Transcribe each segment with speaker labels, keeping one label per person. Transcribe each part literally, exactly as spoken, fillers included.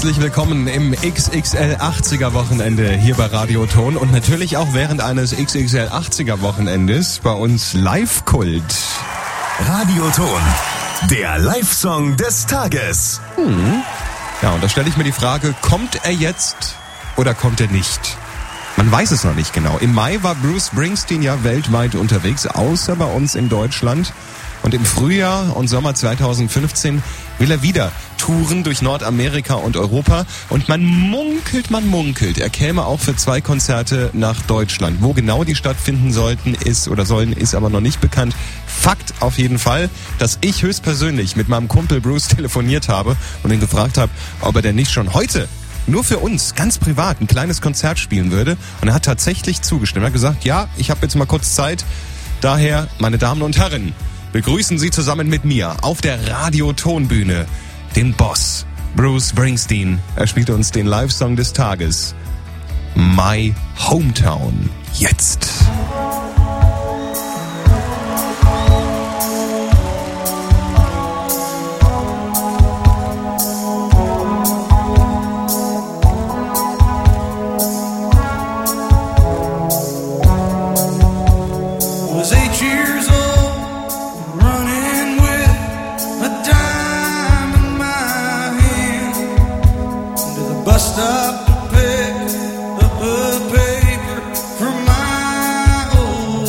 Speaker 1: Herzlich willkommen im X X L achtziger Wochenende hier bei Radio Ton und natürlich auch während eines X X L achtziger Wochenendes bei uns Live-Kult.
Speaker 2: Radio Ton, der Live-Song des Tages.
Speaker 1: Hm. Ja, und da stelle ich mir die Frage, kommt er jetzt oder kommt er nicht? Man weiß es noch nicht genau. Im Mai war Bruce Springsteen ja weltweit unterwegs, außer bei uns in Deutschland. Und im Frühjahr und Sommer zweitausendfünfzehn will er wieder touren durch Nordamerika und Europa. Und man munkelt, man munkelt, er käme auch für zwei Konzerte nach Deutschland. Wo genau die stattfinden sollten, ist oder sollen, ist aber noch nicht bekannt. Fakt auf jeden Fall, dass ich höchstpersönlich mit meinem Kumpel Bruce telefoniert habe und ihn gefragt habe, ob er denn nicht schon heute nur für uns, ganz privat, ein kleines Konzert spielen würde. Und er hat tatsächlich zugestimmt. Er hat gesagt, ja, ich habe jetzt mal kurz Zeit. Daher, meine Damen und Herren, begrüßen Sie zusammen mit mir auf der Radio-Ton-Bühne den Boss, Bruce Springsteen. Er spielt uns den Live-Song des Tages, My Hometown. Jetzt.
Speaker 3: Stop to pick up a paper from my old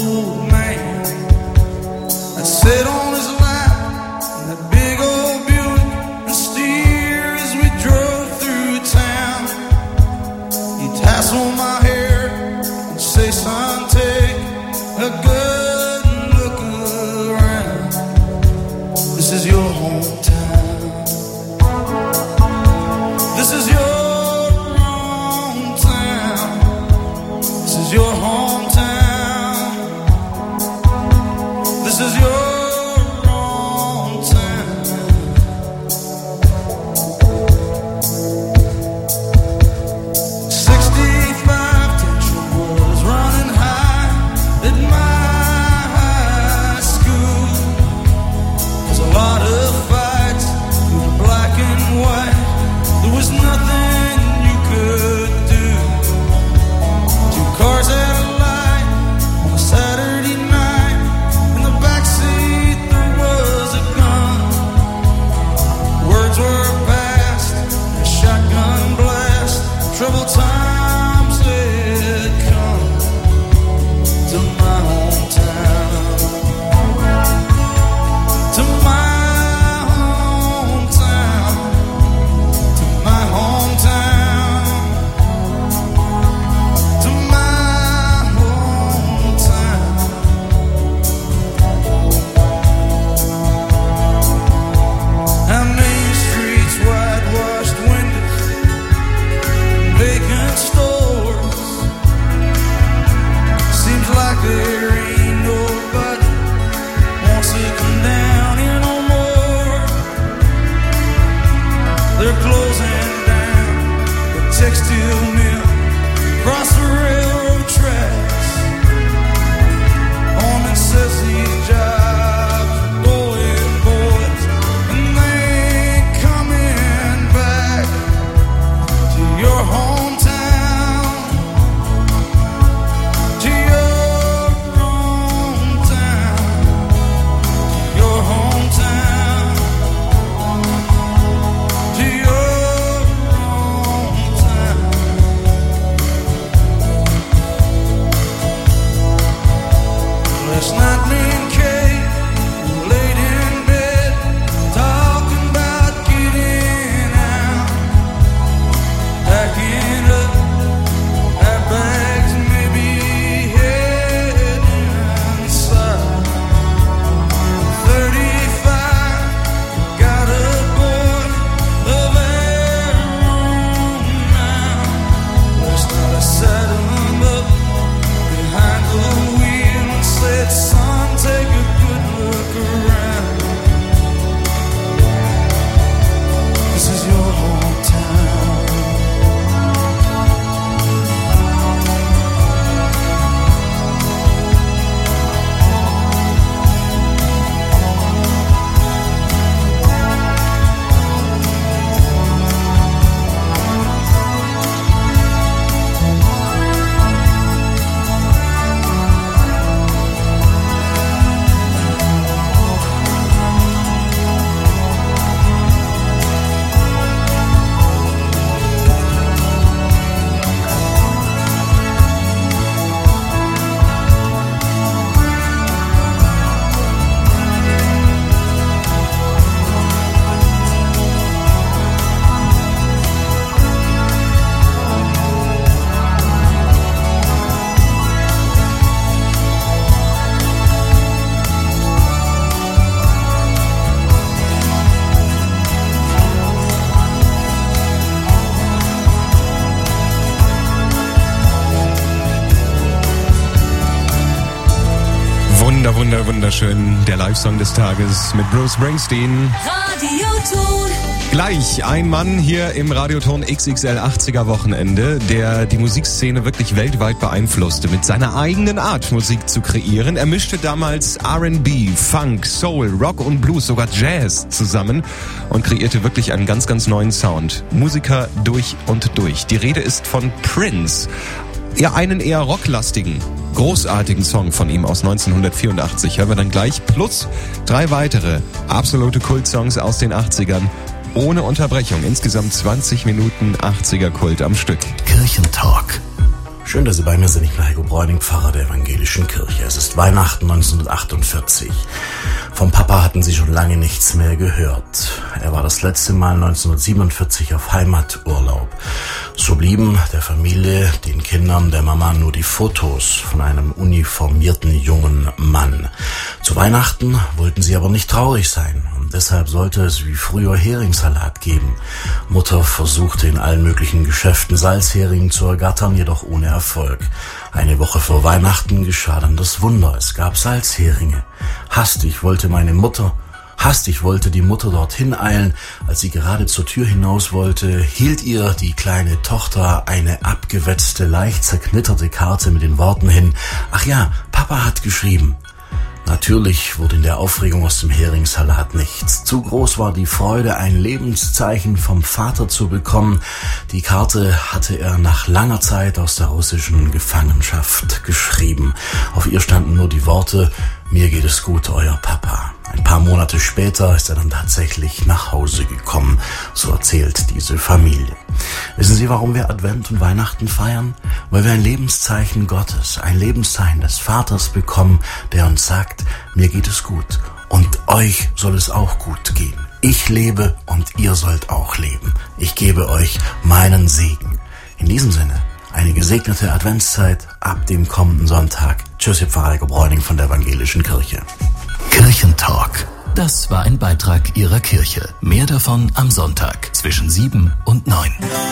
Speaker 1: Wunder, wunder, wunderschön. Der Live-Song des Tages mit Bruce Springsteen.
Speaker 3: Radioton.
Speaker 1: Gleich ein Mann hier im Radioton X X L achtziger Wochenende, der die Musikszene wirklich weltweit beeinflusste, mit seiner eigenen Art Musik zu kreieren. Er mischte damals R and B, Funk, Soul, Rock und Blues, sogar Jazz zusammen und kreierte wirklich einen ganz, ganz neuen Sound. Musiker durch und durch. Die Rede ist von Prince. Ja, einen eher rocklastigen, großartigen Song von ihm aus neunzehnhundertvierundachtzig hören wir dann gleich, plus drei weitere absolute Kultsongs aus den achtzigern. Ohne Unterbrechung. Insgesamt zwanzig Minuten achtziger Kult am Stück.
Speaker 4: Kirchentalk. Schön, dass Sie bei mir sind. Ich bin Heiko Bräuning, Pfarrer der Evangelischen Kirche. Es ist Weihnachten neunzehnhundertachtundvierzig. Vom Papa hatten Sie schon lange nichts mehr gehört. Er war das letzte Mal neunzehnhundertsiebenundvierzig auf Heimaturlaub. So blieben der Familie, den Kindern, der Mama nur die Fotos von einem uniformierten jungen Mann. Zu Weihnachten wollten sie aber nicht traurig sein. Und deshalb sollte es wie früher Heringssalat geben. Mutter versuchte in allen möglichen Geschäften Salzhering zu ergattern, jedoch ohne Erfolg. Eine Woche vor Weihnachten geschah dann das Wunder. Es gab Salzheringe. Hastig wollte meine Mutter, hastig wollte die Mutter dorthin eilen. Als sie gerade zur Tür hinaus wollte, hielt ihr die kleine Tochter eine abgewetzte, leicht zerknitterte Karte mit den Worten hin: Ach ja, Papa hat geschrieben. Natürlich wurde in der Aufregung aus dem Heringssalat nichts. Zu groß war die Freude, ein Lebenszeichen vom Vater zu bekommen. Die Karte hatte er nach langer Zeit aus der russischen Gefangenschaft geschrieben. Auf ihr standen nur die Worte: Mir geht es gut, euer Papa. Ein paar Monate später ist er dann tatsächlich nach Hause gekommen, so erzählt diese Familie. Wissen Sie, warum wir Advent und Weihnachten feiern? Weil wir ein Lebenszeichen Gottes, ein Lebenszeichen des Vaters bekommen, der uns sagt: Mir geht es gut und euch soll es auch gut gehen. Ich lebe und ihr sollt auch leben. Ich gebe euch meinen Segen. In diesem Sinne, eine gesegnete Adventszeit ab dem kommenden Sonntag. Tschüss, Ihr Pfarrer Heiko Bräuning von der Evangelischen Kirche.
Speaker 2: Kirchentalk. Das war ein Beitrag Ihrer Kirche. Mehr davon am Sonntag zwischen sieben und neun.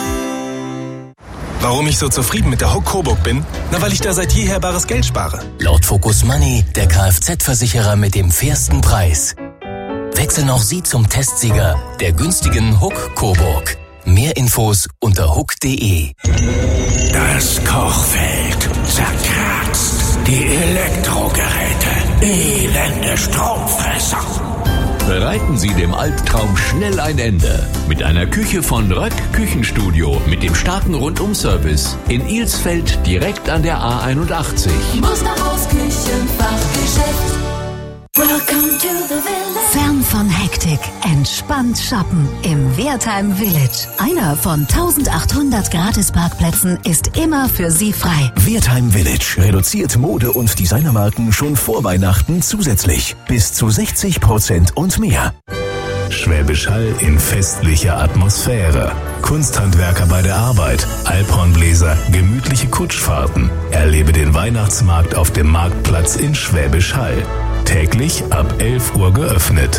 Speaker 5: Warum ich so zufrieden mit der Hook Coburg bin? Na, weil ich da seit jeher bares Geld spare.
Speaker 6: Laut Focus Money der Kfz-Versicherer mit dem fairsten Preis. Wechseln auch Sie zum Testsieger der günstigen Hook Coburg. Mehr Infos unter hook punkt de.
Speaker 7: Das Kochfeld zerkratzt. Die Elektrogeräte. Elende Stromfresser.
Speaker 8: Bereiten Sie dem Albtraum schnell ein Ende. Mit einer Küche von Röck Küchenstudio mit dem starken Rundumservice in Ilsfeld direkt an der A einundachtzig.
Speaker 3: Musterhaus Küchenfachgeschäft. Welcome to the village.
Speaker 9: Fern von Hektik, entspannt shoppen im Wertheim Village. Einer von eintausendachthundert Gratisparkplätzen ist immer für Sie frei.
Speaker 2: Wertheim Village reduziert Mode- und Designermarken schon vor Weihnachten zusätzlich. Bis zu sechzig Prozent und mehr.
Speaker 10: Schwäbisch Hall in festlicher Atmosphäre. Kunsthandwerker bei der Arbeit, Alphornbläser, gemütliche Kutschfahrten. Erlebe den Weihnachtsmarkt auf dem Marktplatz in Schwäbisch Hall. Täglich ab elf Uhr geöffnet.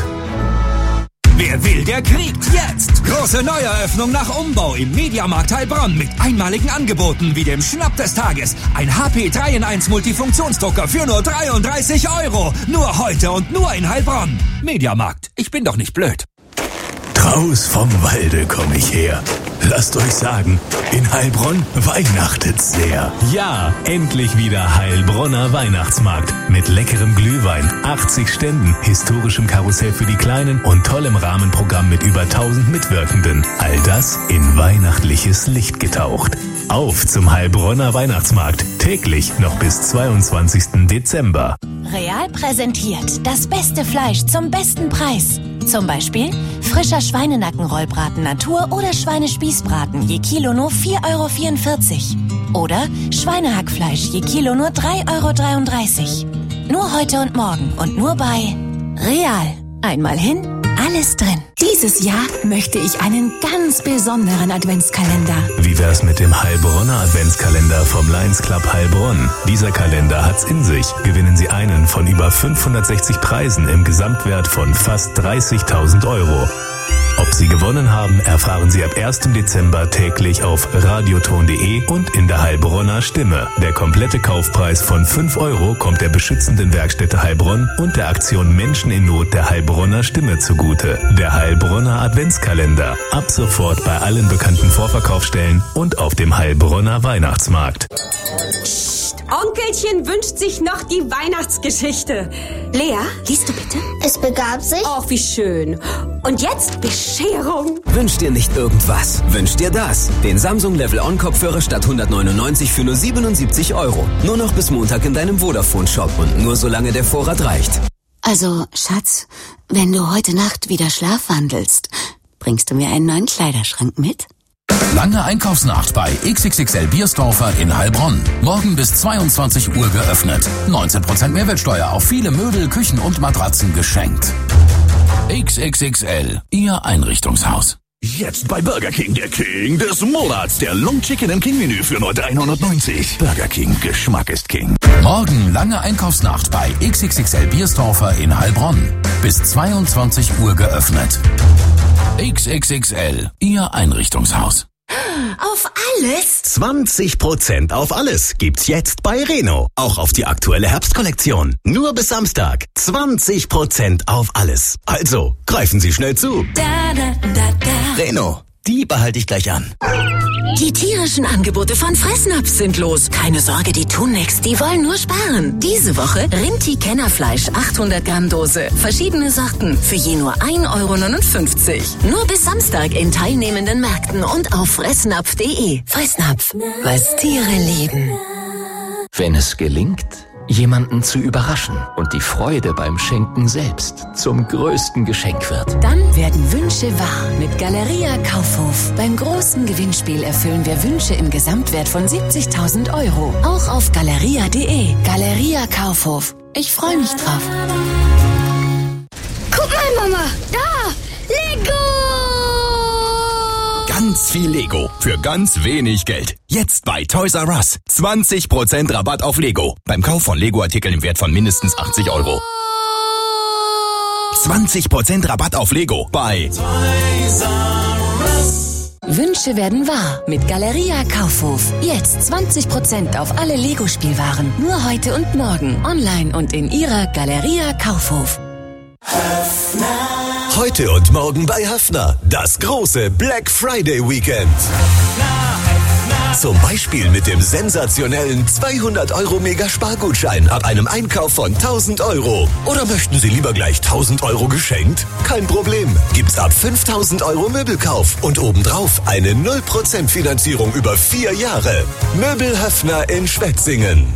Speaker 11: Wer will, der kriegt jetzt! Große Neueröffnung nach Umbau im Mediamarkt Heilbronn mit einmaligen Angeboten wie dem Schnapp des Tages. Ein H P drei in eins Multifunktionsdrucker für nur dreiunddreißig Euro. Nur heute und nur in Heilbronn. Mediamarkt, ich bin doch nicht blöd.
Speaker 10: Draus vom Walde komme ich her. Lasst euch sagen, in Heilbronn weihnachtet's sehr. Ja, endlich wieder Heilbronner Weihnachtsmarkt. Mit leckerem Glühwein, achtzig Ständen, historischem Karussell für die Kleinen und tollem Rahmenprogramm mit über tausend Mitwirkenden. All das in weihnachtliches Licht getaucht. Auf zum Heilbronner Weihnachtsmarkt. Täglich noch bis zweiundzwanzigsten Dezember.
Speaker 12: Real präsentiert das beste Fleisch zum besten Preis. Zum Beispiel frischer Schweinenackenrollbraten Natur oder Schweinespießbraten je Kilo nur vier Euro vierundvierzig. Oder Schweinehackfleisch je Kilo nur drei Euro dreiunddreißig. Nur heute und morgen und nur bei Real. Einmal hin, alles drin.
Speaker 9: Dieses Jahr möchte ich einen ganz besonderen Adventskalender.
Speaker 10: Wie wär's mit dem Heilbronner Adventskalender vom Lions Club Heilbronn? Dieser Kalender hat's in sich. Gewinnen Sie einen von über fünfhundertsechzig Preisen im Gesamtwert von fast dreißigtausend Euro. Ob Sie gewonnen haben, erfahren Sie ab ersten Dezember täglich auf radioton punkt de und in der Heilbronner Stimme. Der komplette Kaufpreis von fünf Euro kommt der beschützenden Werkstätte Heilbronn und der Aktion Menschen in Not der Heilbronner Stimme zugute. Der Heilbronner Adventskalender. Ab sofort bei allen bekannten Vorverkaufsstellen und auf dem Heilbronner Weihnachtsmarkt.
Speaker 13: Psst, Onkelchen wünscht sich noch die Weihnachtsgeschichte. Lea, liest du bitte?
Speaker 14: Es begab sich.
Speaker 13: Oh, wie schön. Und jetzt Bescherung.
Speaker 15: Wünsch dir nicht irgendwas. Wünsch dir das. Den Samsung Level On Kopfhörer statt hundertneunundneunzig für nur siebenundsiebzig Euro. Nur noch bis Montag in deinem Vodafone-Shop und nur solange der Vorrat reicht.
Speaker 9: Also, Schatz, wenn du heute Nacht wieder schlafwandelst, bringst du mir einen neuen Kleiderschrank mit?
Speaker 16: Lange Einkaufsnacht bei X X X L Biersdorfer in Heilbronn. Morgen bis zweiundzwanzig Uhr geöffnet. neunzehn Prozent Mehrwertsteuer auf viele Möbel, Küchen und Matratzen geschenkt. X X X L, Ihr Einrichtungshaus.
Speaker 7: Jetzt bei Burger King der King des Monats. Der Long Chicken im King-Menü für nur dreihundertneunzig. Burger King, Geschmack ist King.
Speaker 16: Morgen lange Einkaufsnacht bei X X X L Biersdorfer in Heilbronn. Bis zweiundzwanzig Uhr geöffnet. X X X L, Ihr Einrichtungshaus.
Speaker 17: Auf alles?
Speaker 18: zwanzig Prozent auf alles gibt's jetzt bei Reno. Auch auf die aktuelle Herbstkollektion. Nur bis Samstag. zwanzig Prozent auf alles. Also, greifen Sie schnell zu.
Speaker 17: Da, da, da, da.
Speaker 18: Reno, die behalte ich gleich an.
Speaker 17: Die tierischen Angebote von Fressnapf sind los. Keine Sorge, die tun nix, die wollen nur sparen. Diese Woche Rinti-Kennerfleisch, achthundert Gramm Dose. Verschiedene Sorten für je nur ein Euro neunundfünfzig. Nur bis Samstag in teilnehmenden Märkten und auf fressnapf punkt de. Fressnapf, was Tiere lieben.
Speaker 6: Wenn es gelingt, jemanden zu überraschen und die Freude beim Schenken selbst zum größten Geschenk wird.
Speaker 12: Dann werden Wünsche wahr mit Galeria Kaufhof. Beim großen Gewinnspiel erfüllen wir Wünsche im Gesamtwert von siebzigtausend Euro. Auch auf galeria punkt de. Galeria Kaufhof. Ich freue mich drauf.
Speaker 14: Guck mal, Mama, da! Lego!
Speaker 19: Ganz viel Lego für ganz wenig Geld. Jetzt bei Toys R Us. zwanzig Prozent Rabatt auf Lego. Beim Kauf von Lego-Artikeln im Wert von mindestens achtzig Euro. zwanzig Prozent Rabatt auf Lego bei Toys
Speaker 12: R Us. Wünsche werden wahr mit Galeria Kaufhof. Jetzt zwanzig Prozent auf alle Lego-Spielwaren. Nur heute und morgen. Online und in Ihrer Galeria Kaufhof.
Speaker 18: Heute und morgen bei Höffner. Das große Black Friday Weekend. Zum Beispiel mit dem sensationellen zweihundert Euro Mega-Spargutschein ab einem Einkauf von tausend Euro. Oder möchten Sie lieber gleich tausend Euro geschenkt? Kein Problem. Gibt's ab fünftausend Euro Möbelkauf und obendrauf eine null Prozent Finanzierung über vier Jahre. Möbelhöffner in Schwetzingen.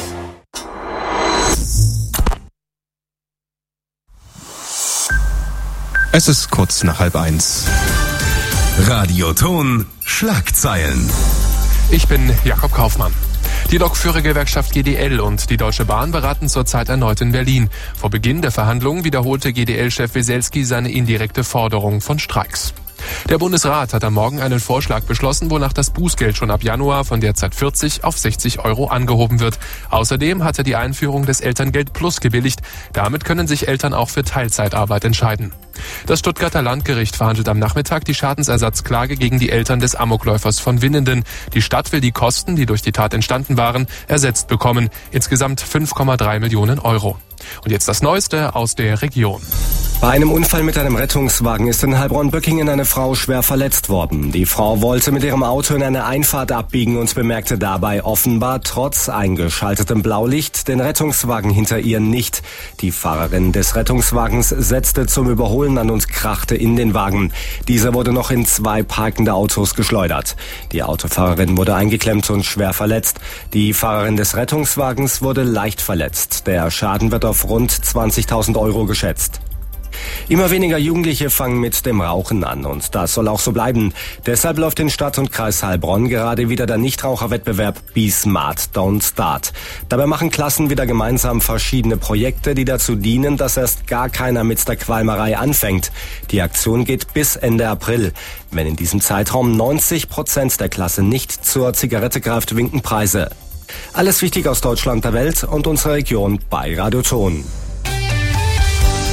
Speaker 1: Es ist kurz nach halb eins.
Speaker 10: Radioton Schlagzeilen.
Speaker 20: Ich bin Jakob Kaufmann. Die Lokführergewerkschaft G D L und die Deutsche Bahn beraten zurzeit erneut in Berlin. Vor Beginn der Verhandlungen wiederholte G D L-Chef Weselski seine indirekte Forderung von Streiks. Der Bundesrat hat am Morgen einen Vorschlag beschlossen, wonach das Bußgeld schon ab Januar von derzeit vierzig auf sechzig Euro angehoben wird. Außerdem hat er die Einführung des Elterngeld Plus gebilligt. Damit können sich Eltern auch für Teilzeitarbeit entscheiden. Das Stuttgarter Landgericht verhandelt am Nachmittag die Schadensersatzklage gegen die Eltern des Amokläufers von Winnenden. Die Stadt will die Kosten, die durch die Tat entstanden waren, ersetzt bekommen. Insgesamt fünf Komma drei Millionen Euro. Und jetzt das Neueste aus der Region.
Speaker 21: Bei einem Unfall mit einem Rettungswagen ist in Heilbronn-Böckingen eine Frau schwer verletzt worden. Die Frau wollte mit ihrem Auto in eine Einfahrt abbiegen und bemerkte dabei offenbar trotz eingeschaltetem Blaulicht den Rettungswagen hinter ihr nicht. Die Fahrerin des Rettungswagens setzte zum Überholen an und krachte in den Wagen. Dieser wurde noch in zwei parkende Autos geschleudert. Die Autofahrerin wurde eingeklemmt und schwer verletzt. Die Fahrerin des Rettungswagens wurde leicht verletzt. Der Schaden wird auf rund zwanzigtausend Euro geschätzt. Immer weniger Jugendliche fangen mit dem Rauchen an und das soll auch so bleiben. Deshalb läuft in Stadt und Kreis Heilbronn gerade wieder der Nichtraucherwettbewerb Be Smart, Don't Start. Dabei machen Klassen wieder gemeinsam verschiedene Projekte, die dazu dienen, dass erst gar keiner mit der Qualmerei anfängt. Die Aktion geht bis Ende April. Wenn in diesem Zeitraum neunzig Prozent der Klasse nicht zur Zigarette greift, winken Preise. Alles wichtig aus Deutschland, der Welt und unserer Region bei Radioton.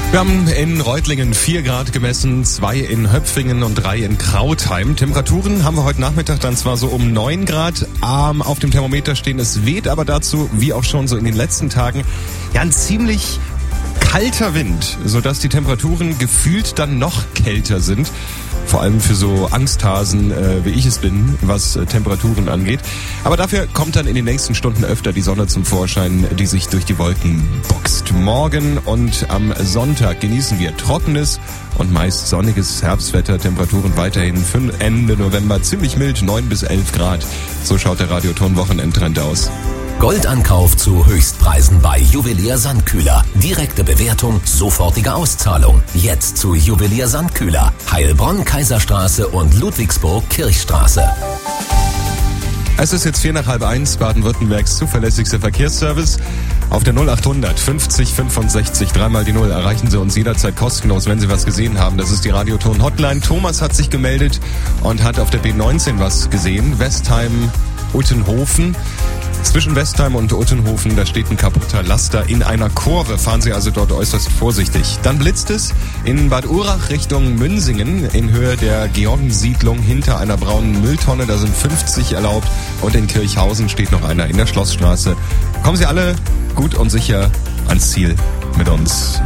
Speaker 1: Wir haben in Reutlingen vier Grad gemessen, zwei in Höpfingen und drei in Krautheim. Temperaturen haben wir heute Nachmittag dann zwar so um neun Grad ähm, auf dem Thermometer stehen. Es weht aber dazu, wie auch schon so in den letzten Tagen, ja ein ziemlich kalter Wind, sodass die Temperaturen gefühlt dann noch kälter sind. Vor allem für so Angsthasen, äh, wie ich es bin, was äh, Temperaturen angeht. Aber dafür kommt dann in den nächsten Stunden öfter die Sonne zum Vorschein, die sich durch die Wolken boxt. Morgen und am Sonntag genießen wir trockenes und meist sonniges Herbstwetter. Temperaturen weiterhin für Ende November ziemlich mild, neun bis elf Grad. So schaut der Radioton-Wochenendtrend aus.
Speaker 2: Goldankauf zu Höchstpreisen bei Juwelier Sandkühler. Direkte Bewertung, sofortige Auszahlung. Jetzt zu Juwelier Sandkühler. Heilbronn, Kaiserstraße und Ludwigsburg, Kirchstraße.
Speaker 1: Es ist jetzt vier nach halb eins, Baden-Württembergs zuverlässigster Verkehrsservice. Auf der null achthundert fünfzig fünfundsechzig, dreimal die Null, erreichen Sie uns jederzeit kostenlos, wenn Sie was gesehen haben. Das ist die Radioton Hotline. Thomas hat sich gemeldet und hat auf der B neunzehn was gesehen. Westheim, Uttenhofen. Zwischen Westheim und Uttenhofen, da steht ein kaputter Laster in einer Kurve. Fahren Sie also dort äußerst vorsichtig. Dann blitzt es in Bad Urach Richtung Münsingen in Höhe der Georgensiedlung hinter einer braunen Mülltonne. Da sind fünfzig erlaubt. Und in Kirchhausen steht noch einer in der Schlossstraße. Kommen Sie alle gut und sicher ans Ziel mit uns.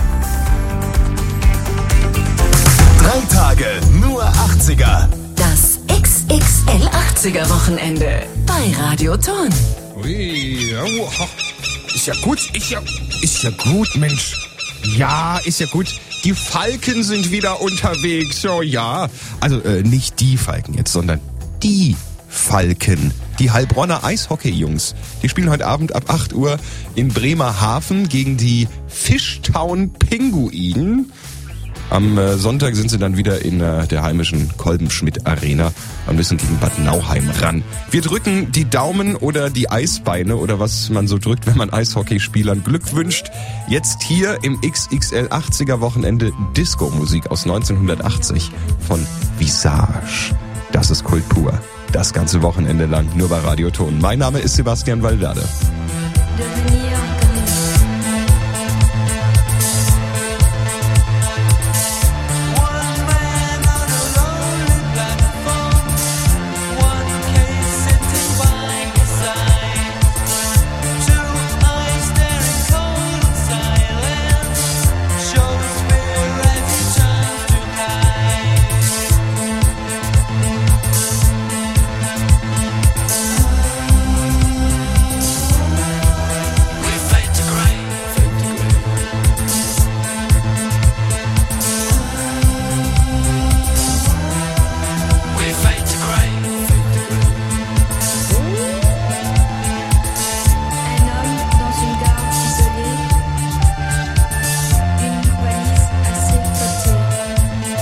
Speaker 18: Drei Tage, nur achtziger.
Speaker 17: Das X X L achtziger Wochenende bei Radioton.
Speaker 1: Ui, ist ja gut, ist ja, ist ja gut, Mensch. Ja, ist ja gut. Die Falken sind wieder unterwegs, so ja. Also äh, nicht die Falken jetzt, sondern die Falken. Die Heilbronner Eishockey-Jungs. Die spielen heute Abend ab acht Uhr in Bremerhaven gegen die Fishtown Pinguinen. Am äh, Sonntag sind sie dann wieder in äh, der heimischen Kolbenschmidt Arena und müssen gegen Bad Nauheim ran. Wir drücken die Daumen oder die Eisbeine oder was man so drückt, wenn man Eishockeyspielern Glück wünscht. Jetzt hier im X X L achtziger Wochenende Disco-Musik aus neunzehnhundertachtzig von Visage. Das ist Kultur. Das ganze Wochenende lang nur bei Radioton. Mein Name ist Sebastian Wallwerde.
Speaker 3: Devenir